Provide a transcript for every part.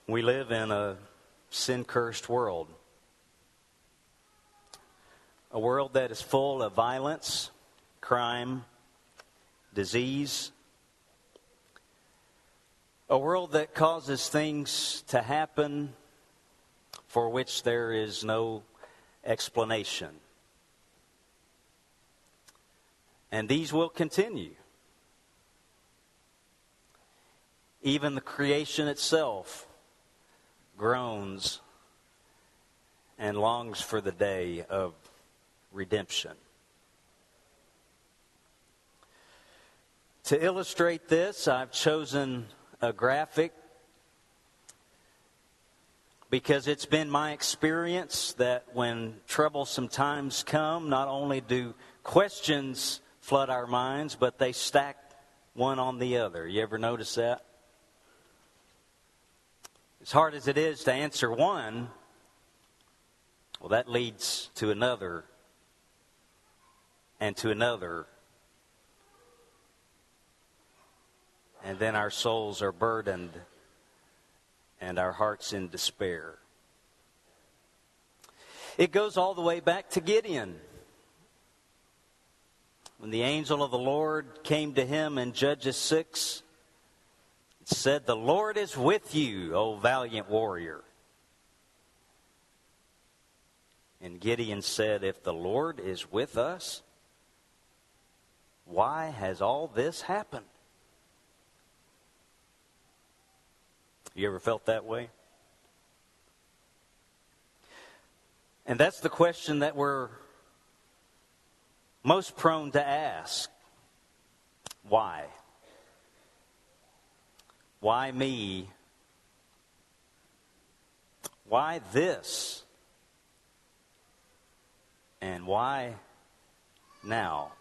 We live in a sin-cursed world. A world that is full of violence, crime, disease. A world that causes things to happen for which there is no explanation. And these will continue. Even the creation itself groans and longs for the day of redemption. To illustrate this, I've chosen a graphic because it's been my experience that when troublesome times come, not only do questions flood our minds, but they stack one on the other. You ever notice that? As hard as it is to answer one, well, that leads to another and to another. And then our souls are burdened and our hearts in despair. It goes all the way back to Gideon. When the angel of the Lord came to him in Judges 6, it said, "The Lord is with you, O valiant warrior." And Gideon said, "If the Lord is with us, why has all this happened?" You ever felt that way? And that's the question that we're most prone to ask. Why? Why me? Why this? And why now?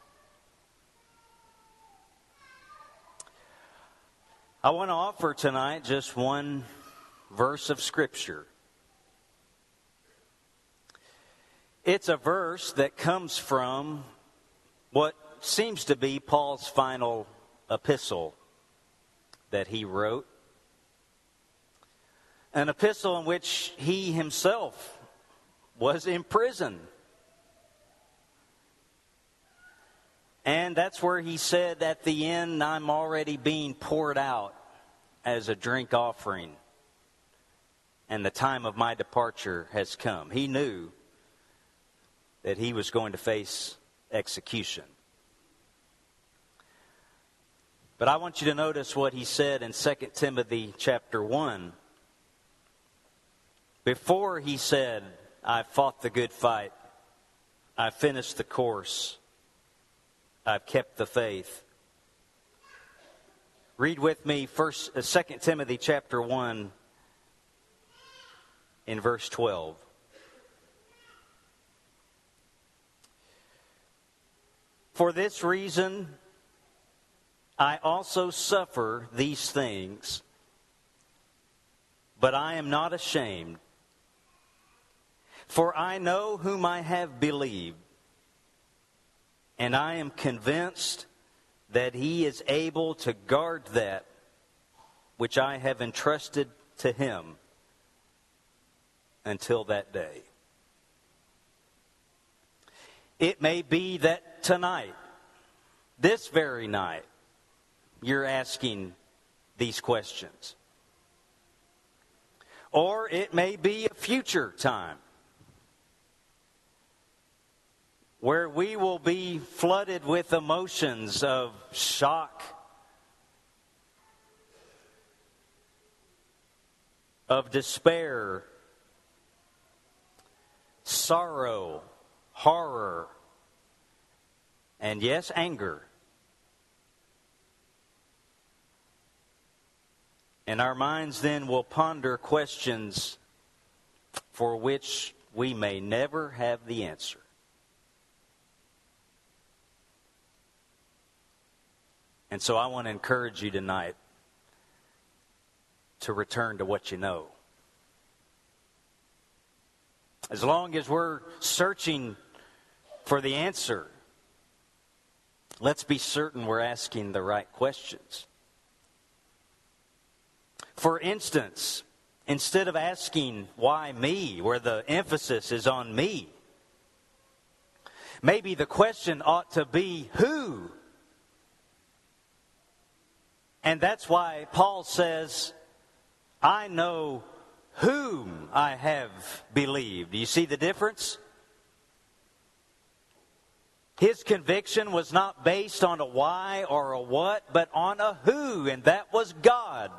I want to offer tonight just one verse of Scripture. It's a verse that comes from what seems to be Paul's final epistle that he wrote. An epistle in which he himself was in prison. And that's where he said at the end, "I'm already being poured out as a drink offering, and the time of my departure has come." He knew that he was going to face execution. But I want you to notice what he said in 2 Timothy chapter 1. Before he said, "I've fought the good fight, I've finished the course, I've kept the faith." Read with me 2 Timothy chapter 1 in verse 12. "For this reason I also suffer these things, but I am not ashamed. For I know whom I have believed, and I am convinced that he is able to guard that which I have entrusted to him until that day." It may be that tonight, this very night, you're asking these questions. Or it may be a future time where we will be flooded with emotions of shock, of despair, sorrow, horror, and yes, anger. And our minds then will ponder questions for which we may never have the answer. And so I want to encourage you tonight to return to what you know. As long as we're searching for the answer, let's be certain we're asking the right questions. For instance, instead of asking why me, where the emphasis is on me, maybe the question ought to be who. And that's why Paul says, I know whom I have believed. Do you see the difference? His conviction was not based on a why or a what, but on a who, and that was God.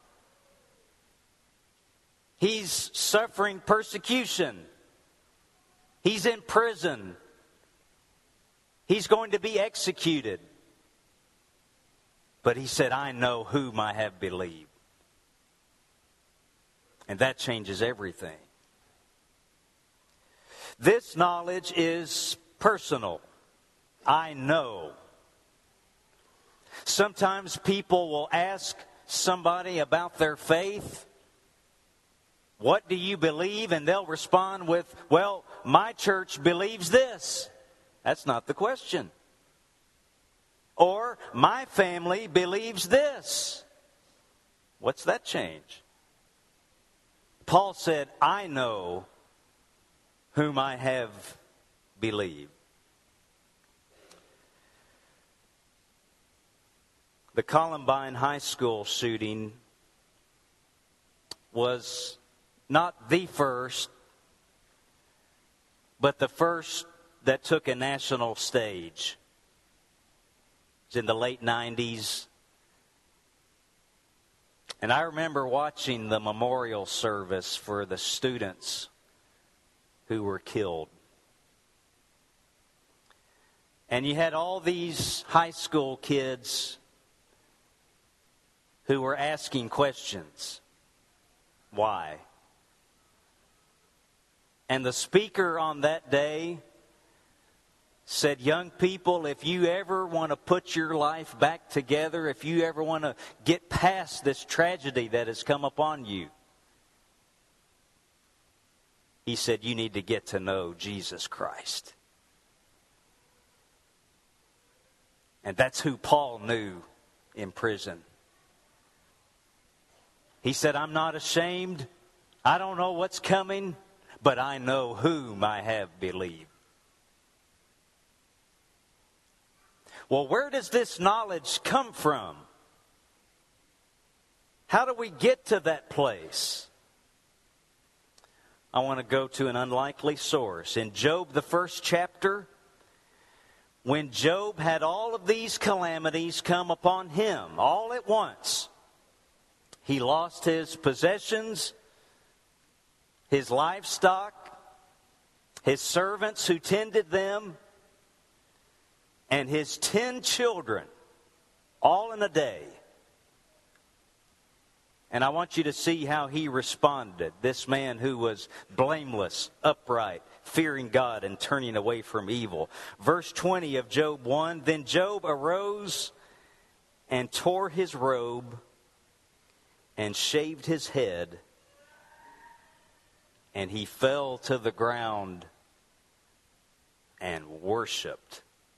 He's suffering persecution. He's in prison. He's going to be executed. But he said, I know whom I have believed. And that changes everything. This knowledge is personal. I know. Sometimes people will ask somebody about their faith, what do you believe? And they'll respond with, well, my church believes this. That's not the question. Or, my family believes this. What's that change? Paul said, I know whom I have believed. The Columbine High School shooting was not the first, but the first that took a national stage. It was in the late 90s. And I remember watching the memorial service for the students who were killed. And you had all these high school kids who were asking questions. Why? And the speaker on that day said, young people, if you ever want to put your life back together, if you ever want to get past this tragedy that has come upon you, he said, you need to get to know Jesus Christ. And that's who Paul knew in prison. He said, I'm not ashamed. I don't know what's coming, but I know whom I have believed. Well, where does this knowledge come from? How do we get to that place? I want to go to an unlikely source. In Job, the first chapter, when Job had all of these calamities come upon him all at once, he lost his possessions, his livestock, his servants who tended them, and his 10 children, all in a day. And I want you to see how he responded. This man who was blameless, upright, fearing God, and turning away from evil. Verse 20 of Job 1, then Job arose and tore his robe and shaved his head, and he fell to the ground and worshiped.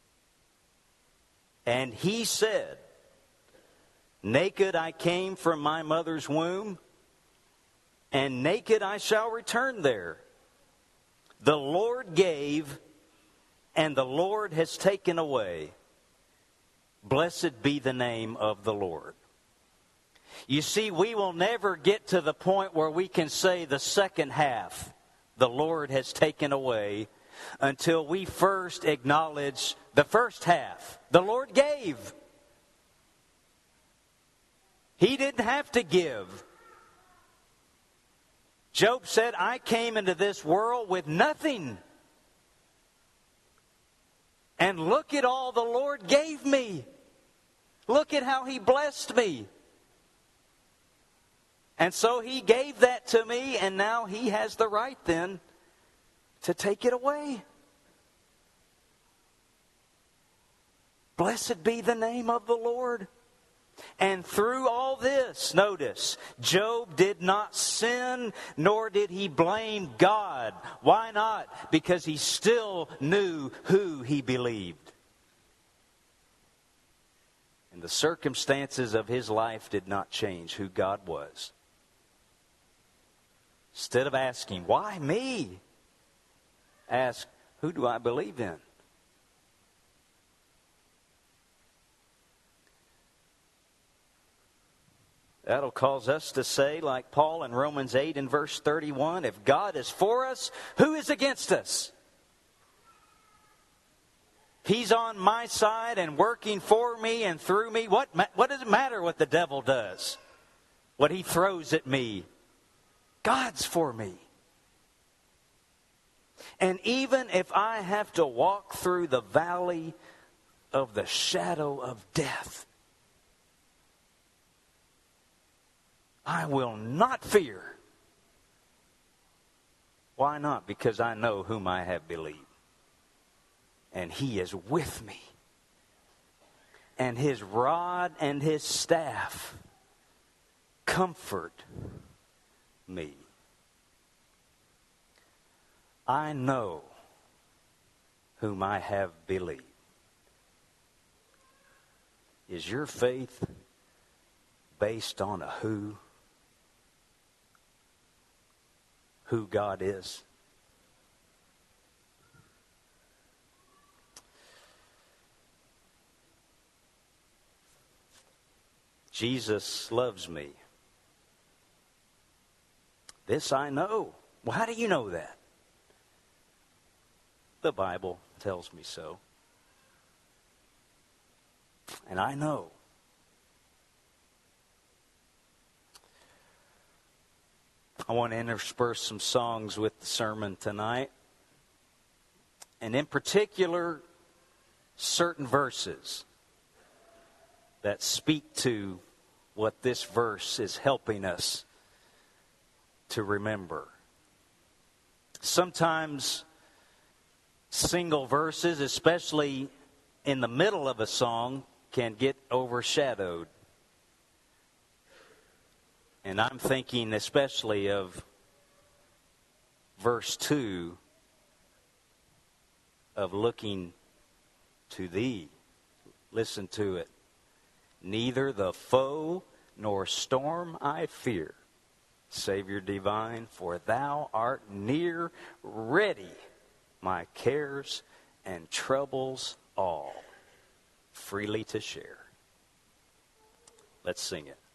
And he said, naked I came from my mother's womb, and naked I shall return there. The Lord gave, and the Lord has taken away. Blessed be the name of the Lord. You see, we will never get to the point where we can say the second half, the Lord has taken away, until we first acknowledge the first half. The Lord gave. He didn't have to give. Job said, I came into this world with nothing. And look at all the Lord gave me. Look at how He blessed me. And so He gave that to me, and now He has the right then to take it away. Blessed be the name of the Lord. And through all this, notice, Job did not sin, nor did he blame God. Why not? Because he still knew who he believed. And the circumstances of his life did not change who God was. Instead of asking, why me? Ask, who do I believe in? That'll cause us to say, like Paul in Romans 8 and verse 31, if God is for us, who is against us? He's on my side and working for me and through me. What does it matter what the devil does? What he throws at me? God's for me. And even if I have to walk through the valley of the shadow of death, I will not fear. Why not? Because I know whom I have believed. And He is with me. And His rod and His staff comfort me. I know whom I have believed. Is your faith based on a who? Who God is? Jesus loves me. This I know. Well, how do you know that? The Bible tells me so. And I know. I want to intersperse some songs with the sermon tonight. And in particular, certain verses that speak to what this verse is helping us to remember. Sometimes single verses, especially in the middle of a song, can get overshadowed. And I'm thinking especially of verse 2 of looking to Thee. Listen to it. Neither the foe nor storm I fear, Savior divine, for Thou art near, ready my cares and troubles all freely to share. Let's sing it.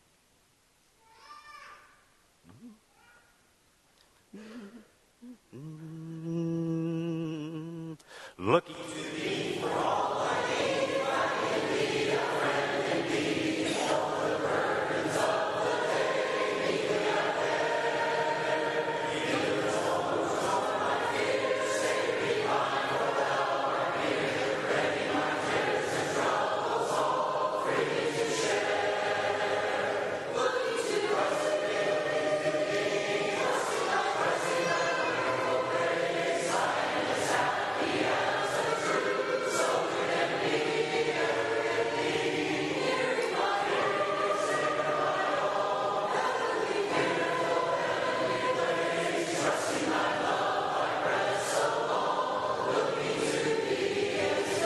Looking to Thee for all I need, I may be a friend indeed. All the burdens of the day, meet me out there. You the souls of my fears, save me by for Thou art near, ready my cares and troubles all freely to share. Looking to Christ and giving to Thee, trusting Thy blessing, Thy wonderful grace, I am as happy as the truth, so good and be, ever can be. Hearing my hearers and my all, heavenly beautiful, heavenly place, trusting Thy love, Thy breath so long, looking to Thee and to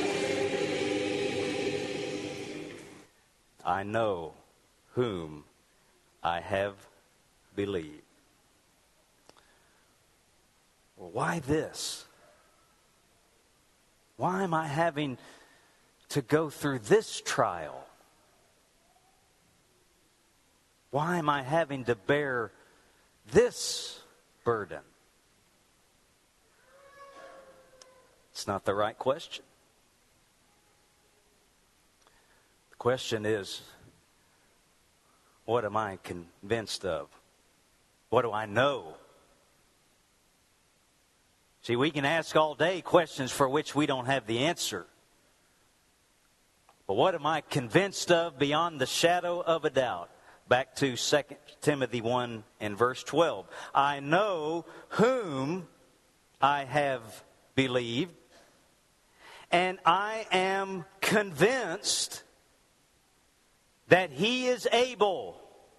Thee. I know whom I have believed. Well, why this? Why am I having to go through this trial? Why am I having to bear this burden? It's not the right question. The question is, what am I convinced of? What do I know? See, we can ask all day questions for which we don't have the answer. But what am I convinced of beyond the shadow of a doubt? Back to 2 Timothy 1 and verse 12. I know whom I have believed, and I am convinced that He is able.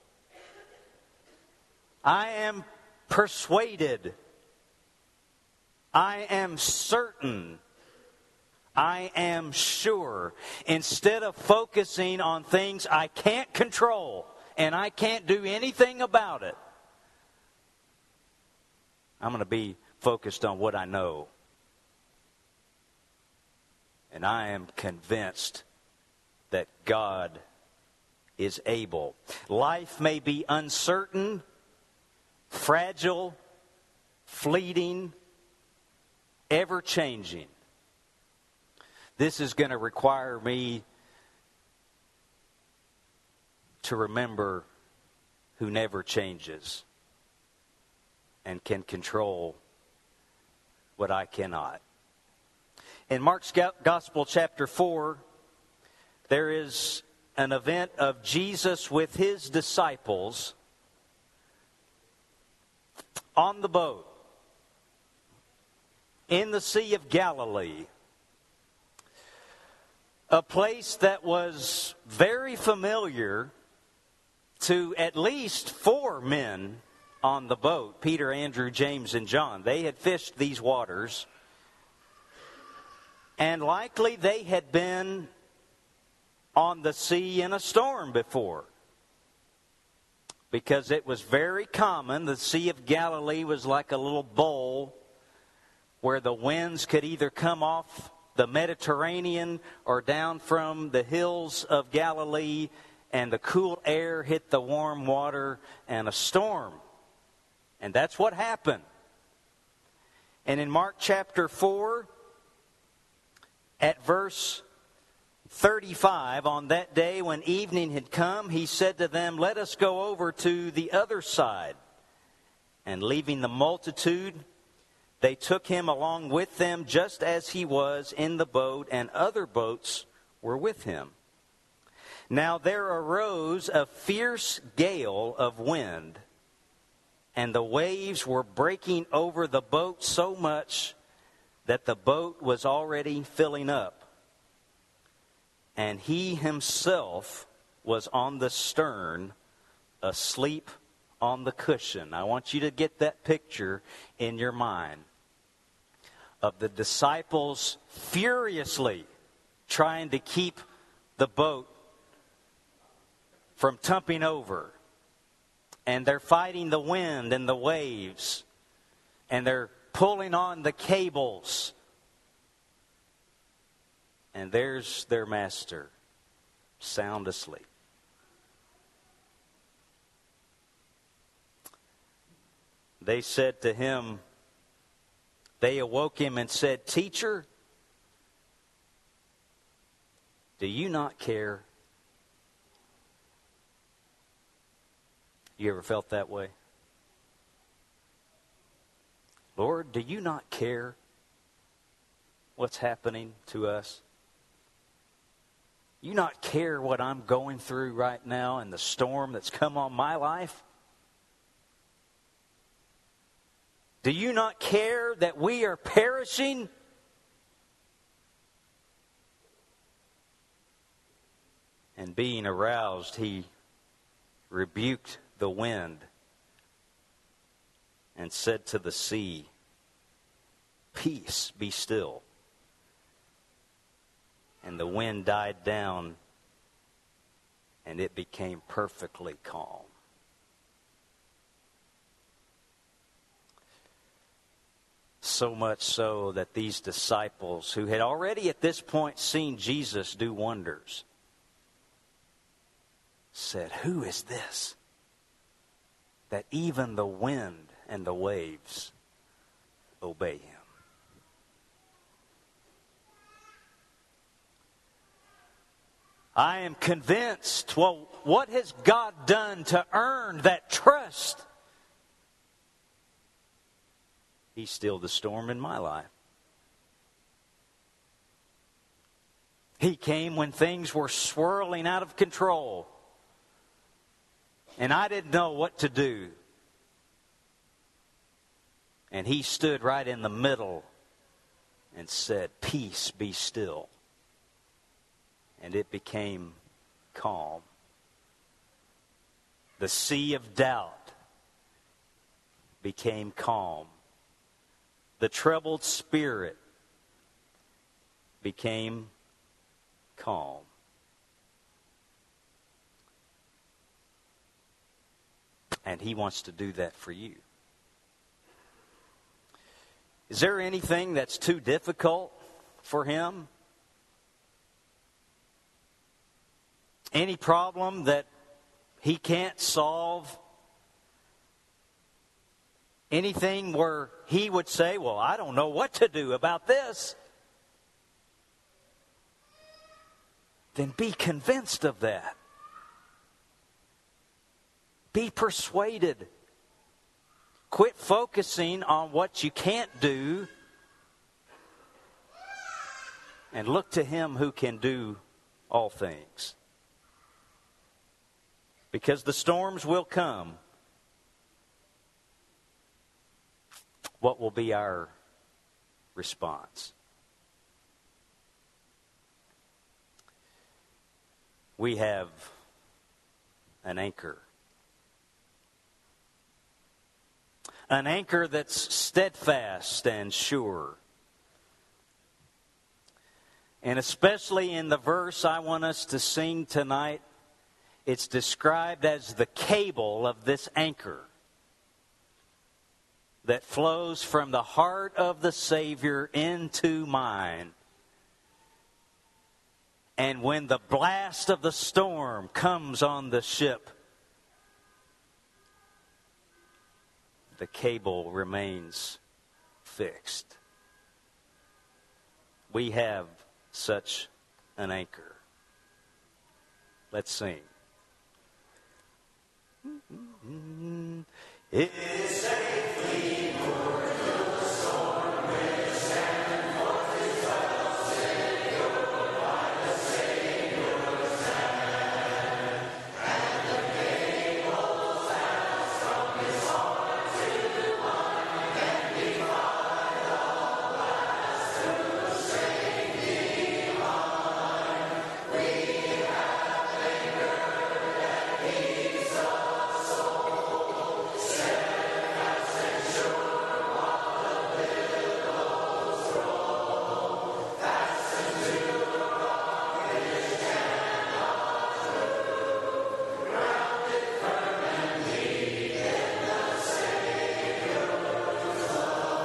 I am persuaded. I am certain. I am sure. Instead of focusing on things I can't control and I can't do anything about it, I'm going to be focused on what I know. And I am convinced that God is able. Life may be uncertain, fragile, fleeting, ever-changing. This is going to require me to remember who never changes and can control what I cannot. In Mark's Gospel, chapter 4, there is an event of Jesus with his disciples on the boat in the Sea of Galilee, a place that was very familiar to at least 4 men on the boat, Peter, Andrew, James, and John. They had fished these waters, and likely they had been on the sea in a storm before, because it was very common. The Sea of Galilee was like a little bowl where the winds could either come off the Mediterranean or down from the hills of Galilee, and the cool air hit the warm water, and a storm. And that's what happened. And in Mark chapter 4, at verse 35, on that day when evening had come, he said to them, "Let us go over to the other side." And leaving the multitude, they took him along with them, just as he was in the boat, and other boats were with him. Now there arose a fierce gale of wind, and the waves were breaking over the boat so much that the boat was already filling up. And he himself was on the stern, asleep on the cushion. I want you to get that picture in your mind of the disciples furiously trying to keep the boat from tumbling over. And they're fighting the wind and the waves. And they're pulling on the cables. And there's their master, sound asleep. They said to him, they awoke him and said, "Teacher, do you not care?" You ever felt that way? Lord, do you not care what's happening to us? You not care what I'm going through right now and the storm that's come on my life? Do you not care that we are perishing? And being aroused, he rebuked the wind and said to the sea, "Peace, be still." And the wind died down, and it became perfectly calm. So much so that these disciples, who had already at this point seen Jesus do wonders, said, "Who is this, that even the wind and the waves obey him?" I am convinced, well, what has God done to earn that trust? He stilled the storm in my life. He came when things were swirling out of control, and I didn't know what to do. And he stood right in the middle and said, "Peace, be still." And it became calm. The sea of doubt became calm. The troubled spirit became calm. And he wants to do that for you. Is there anything that's too difficult for Him? Any problem that He can't solve? Anything where He would say, well, I don't know what to do about this? Then be convinced of that. Be persuaded. Quit focusing on what you can't do and look to Him who can do all things. Because the storms will come. What will be our response? We have an anchor. An anchor that's steadfast and sure. And especially in the verse I want us to sing tonight, it's described as the cable of this anchor that flows from the heart of the Savior into mine. And when the blast of the storm comes on the ship, the cable remains fixed. We have such an anchor. Let's sing. It is safely moored till the storm rages and forces of Savior by the Savior's hand. And the cable stands from His heart to mine, and defied the blast to safety mine. We have anchored that keeps us soul, steadfast and sure while the billows roll. Fastened to the rock which cannot move, grounded firm and deep in the Savior's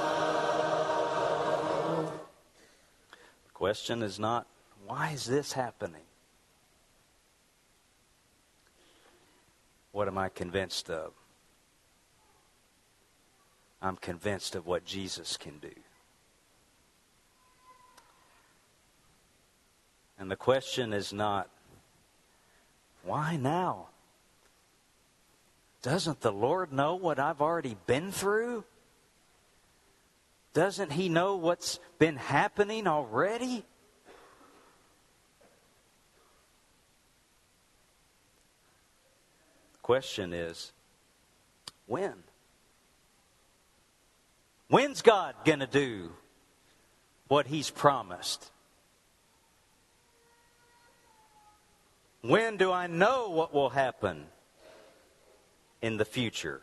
love. The question is not, why is this happening? What am I convinced of? I'm convinced of what Jesus can do. And the question is not, why now? Doesn't the Lord know what I've already been through? Doesn't He know what's been happening already? The question is, when? When's God going to do what He's promised? When do I know what will happen in the future?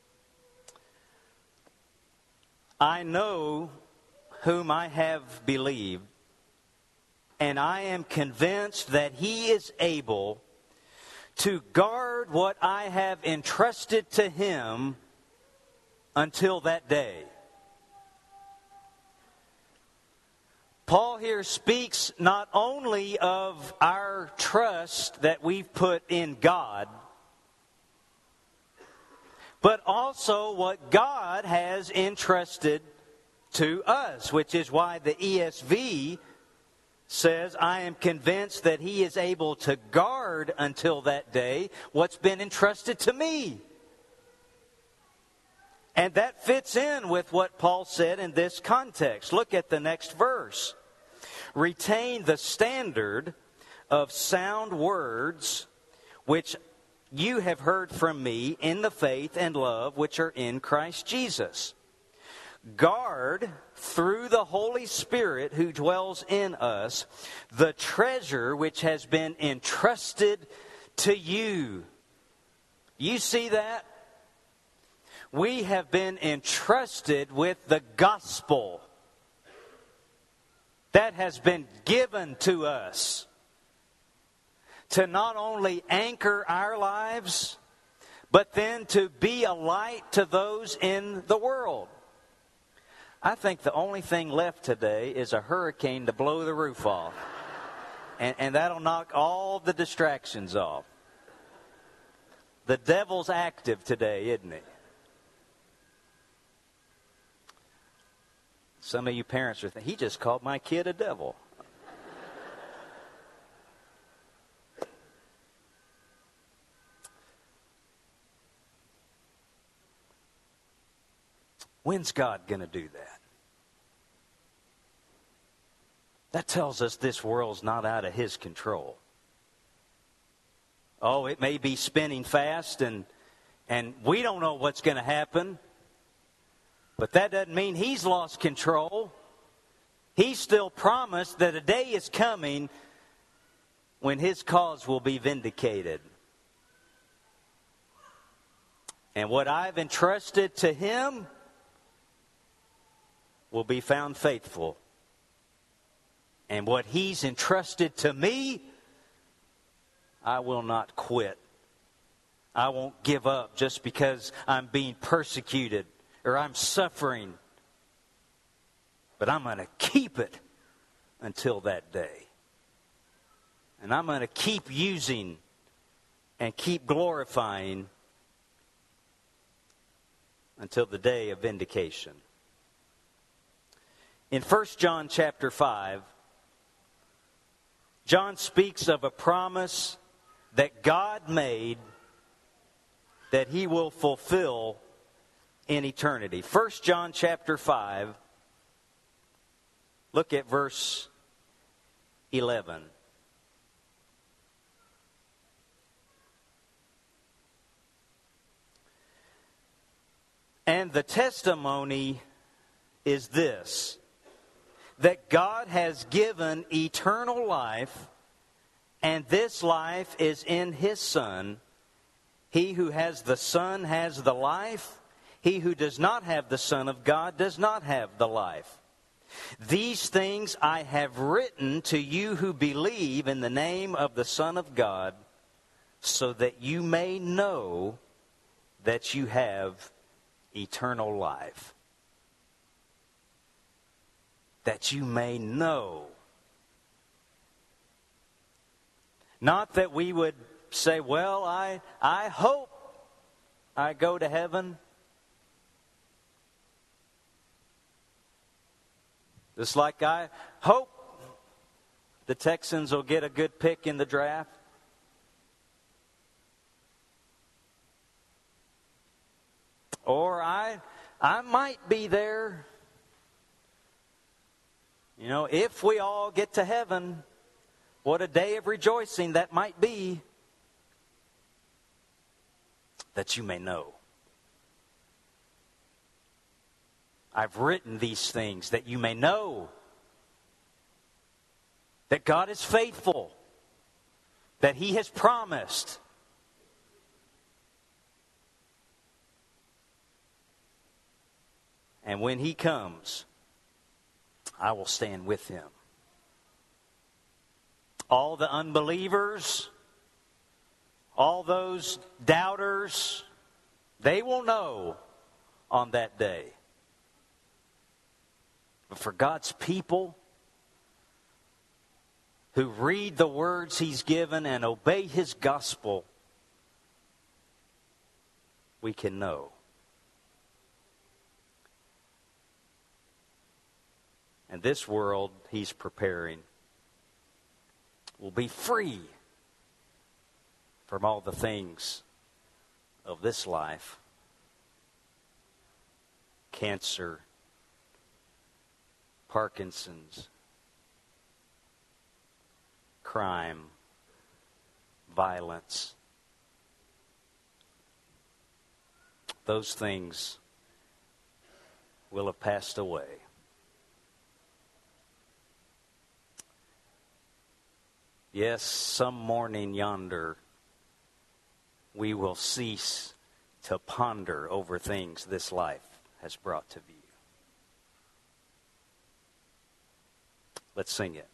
I know whom I have believed, and I am convinced that He is able to guard what I have entrusted to Him until that day. Paul here speaks not only of our trust that we've put in God, but also what God has entrusted to us, which is why the ESV says, I am convinced that He is able to guard until that day what's been entrusted to me. And that fits in with what Paul said in this context. Look at the next verse. Retain the standard of sound words which you have heard from me in the faith and love which are in Christ Jesus. Guard through the Holy Spirit who dwells in us the treasure which has been entrusted to you. You see that? We have been entrusted with the gospel that has been given to us to not only anchor our lives, but then to be a light to those in the world. I think the only thing left today is a hurricane to blow the roof off. And that'll knock all the distractions off. The devil's active today, isn't he? Some of you parents are thinking, he just called my kid a devil. When's God going to do that? That tells us this world's not out of His control. Oh, it may be spinning fast and we don't know what's going to happen. But that doesn't mean He's lost control. He's still promised that a day is coming when His cause will be vindicated. And what I've entrusted to Him will be found faithful. And what He's entrusted to me, I will not quit. I won't give up just because I'm being persecuted or I'm suffering. But I'm going to keep it until that day. And I'm going to keep using and keep glorifying until the day of vindication. In 1 John chapter 5, John speaks of a promise that God made that He will fulfill in eternity. 1 John chapter 5, look at verse 11. And the testimony is this, that God has given eternal life, and this life is in His Son. He who has the Son has the life. He who does not have the Son of God does not have the life. These things I have written to you who believe in the name of the Son of God, so that you may know that you have eternal life. That you may know. Not that we would say, well, I hope I go to heaven. Just like I hope the Texans will get a good pick in the draft. Or I might be there. You know, if we all get to heaven, what a day of rejoicing that might be. That you may know. I've written these things that you may know that God is faithful, that He has promised. And when He comes, I will stand with Him. All the unbelievers, all those doubters, they will know on that day. But for God's people who read the words He's given and obey His gospel, we can know. And this world He's preparing will be free from all the things of this life. Cancer, Parkinson's, crime, violence. Those things will have passed away. Yes, some morning yonder, we will cease to ponder over things this life has brought to view. Let's sing it.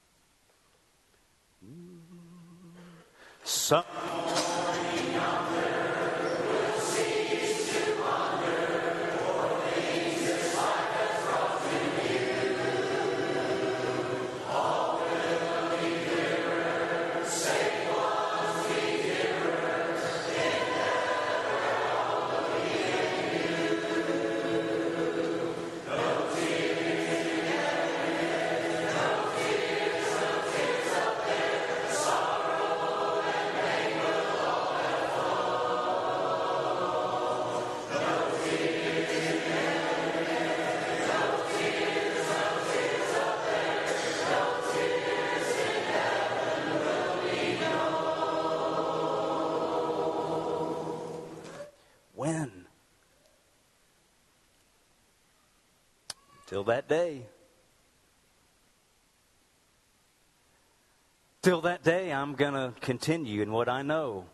Some morning yonder, we'll cease to ponder over things this life has brought. Till that day. Till that day, I'm going to continue in what I know.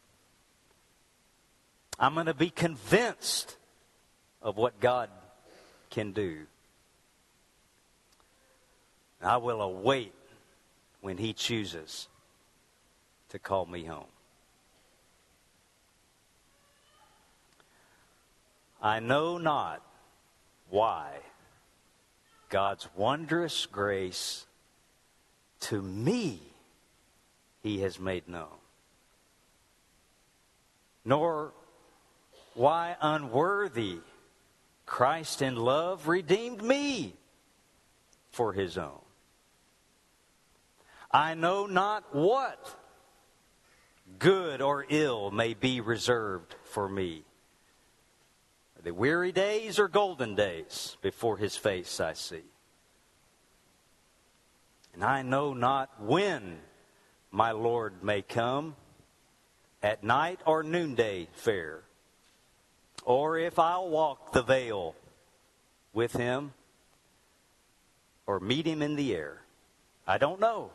I'm going to be convinced of what God can do. I will await when He chooses to call me home. I know not why God's wondrous grace to me He has made known, nor why unworthy Christ in love redeemed me for His own. I know not what good or ill may be reserved for me. The weary days or golden days before His face I see. And I know not when my Lord may come, at night or noonday fair, or if I'll walk the vale with Him, or meet Him in the air. I don't know.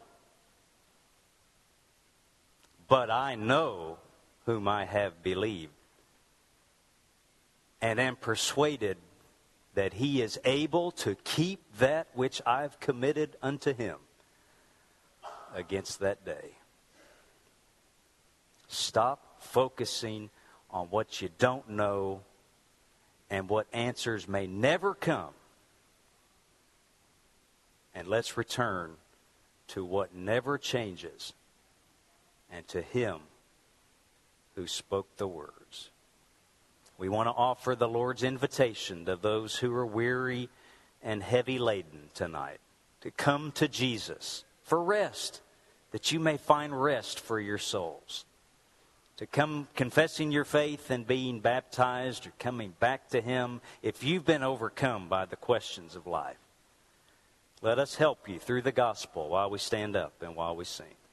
But I know whom I have believed, and am persuaded that He is able to keep that which I've committed unto Him against that day. Stop focusing on what you don't know and what answers may never come. And let's return to what never changes and to Him who spoke the words. We want to offer the Lord's invitation to those who are weary and heavy laden tonight to come to Jesus for rest, that you may find rest for your souls. To come confessing your faith and being baptized or coming back to Him if you've been overcome by the questions of life. Let us help you through the gospel while we stand up and while we sing.